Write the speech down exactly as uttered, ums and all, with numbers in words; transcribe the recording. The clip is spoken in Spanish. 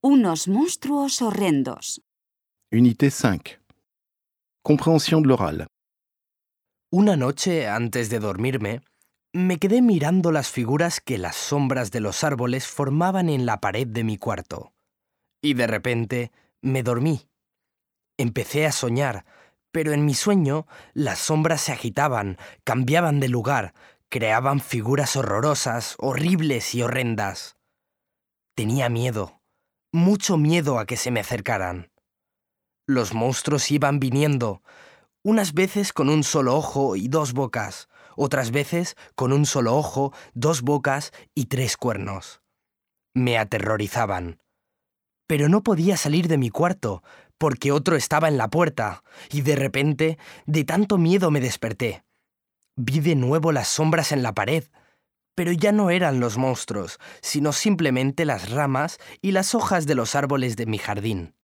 Unos monstruos horrendos. Unité cinq. Compréhension de l'oral. Una noche, antes de dormirme, me quedé mirando las figuras que las sombras de los árboles formaban en la pared de mi cuarto. Y de repente me dormí. Empecé a soñar, pero en mi sueño las sombras se agitaban, cambiaban de lugar, creaban figuras horrorosas, horribles y horrendas. Tenía miedo, mucho miedo a que se me acercaran. Los monstruos iban viniendo, unas veces con un solo ojo y dos bocas, otras veces con un solo ojo, dos bocas y tres cuernos. Me aterrorizaban. Pero no podía salir de mi cuarto, porque otro estaba en la puerta, y de repente, de tanto miedo me desperté. Vi de nuevo las sombras en la pared, pero ya no eran los monstruos, sino simplemente las ramas y las hojas de los árboles de mi jardín.